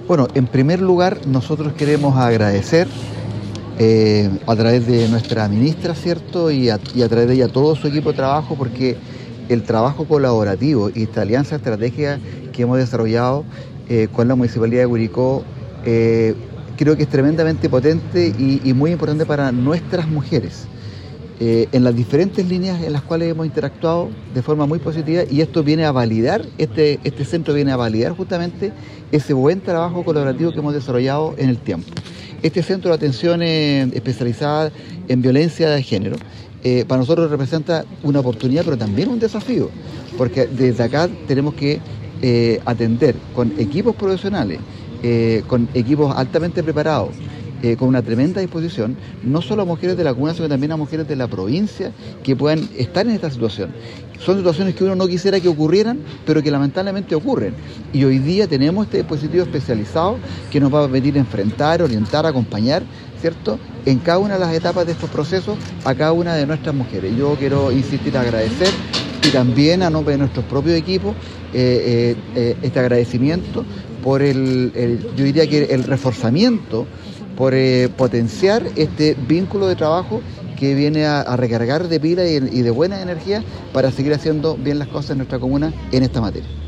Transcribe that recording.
Bueno, en primer lugar, nosotros queremos agradecer a través de nuestra ministra, ¿cierto? Y a través de ella todo su equipo de trabajo, porque el trabajo colaborativo y esta alianza estratégica que hemos desarrollado con la Municipalidad de Curicó creo que es tremendamente potente y muy importante para nuestras mujeres. En las diferentes líneas en las cuales hemos interactuado de forma muy positiva, y esto viene a validar, este centro viene a validar justamente ese buen trabajo colaborativo que hemos desarrollado en el tiempo. Este centro de atención especializada en violencia de género para nosotros representa una oportunidad, pero también un desafío, porque desde acá tenemos que atender con equipos profesionales, con equipos altamente preparados, con una tremenda disposición, no solo a mujeres de la comuna, sino también a mujeres de la provincia que puedan estar en esta situación. Son situaciones que uno no quisiera que ocurrieran, pero que lamentablemente ocurren. Y hoy día tenemos este dispositivo especializado que nos va a permitir enfrentar, orientar, acompañar, ¿cierto?, en cada una de las etapas de estos procesos a cada una de nuestras mujeres. Yo quiero insistir, agradecer, y también a nombre de nuestros propios equipos, este agradecimiento por yo diría que el reforzamiento, por potenciar este vínculo de trabajo que viene a recargar de pila y de buena energía para seguir haciendo bien las cosas en nuestra comuna en esta materia.